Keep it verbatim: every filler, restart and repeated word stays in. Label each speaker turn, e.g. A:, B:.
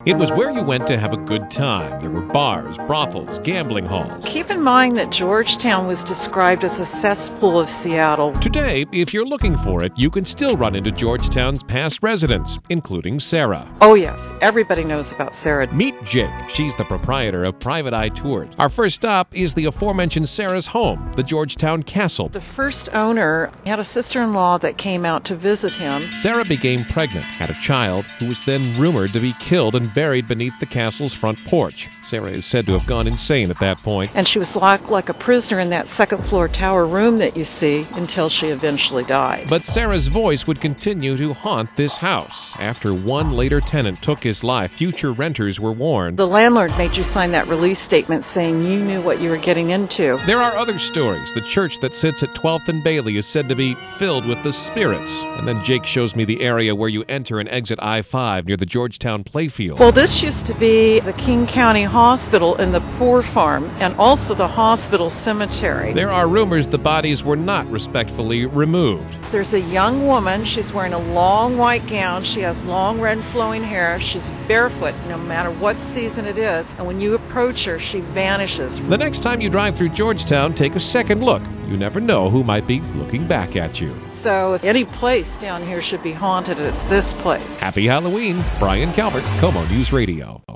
A: It was where you went to have a good time. There were bars, brothels, gambling halls.
B: Keep in mind that Georgetown was described as a cesspool of Seattle.
A: Today, if you're looking for it, you can still run into Georgetown's past residents, including Sarah.
B: Oh yes, everybody knows about Sarah.
A: Meet Jake. She's the proprietor of Private Eye Tours. Our first stop is the aforementioned Sarah's home, the Georgetown Castle.
B: The first owner had a sister-in-law that came out to visit him.
A: Sarah became pregnant, had a child, who was then rumored to be killed and buried beneath the castle's front porch. Sarah is said to have gone insane at that point.
B: And she was locked like a prisoner in that second floor tower room that you see until she eventually died.
A: But Sarah's voice would continue to haunt this house. After one later tenant took his life, future renters were warned.
B: The landlord made you sign that release statement saying you knew what you were getting into.
A: There are other stories. The church that sits at twelfth and Bailey is said to be filled with the spirits. And then Jake shows me the area where you enter and exit I five near the Georgetown Playfield.
B: Well, this used to be the King County Hospital and the Poor Farm, and also the hospital cemetery.
A: There are rumors the bodies were not respectfully removed.
B: There's a young woman. She's wearing a long white gown. She has long red flowing hair. She's barefoot no matter what season it is. And when you approach her, she vanishes.
A: The next time you drive through Georgetown, take a second look. You never know who might be looking back at you.
B: So if any place down here should be haunted, it's this place.
A: Happy Halloween. Brian Calvert, Como News Radio.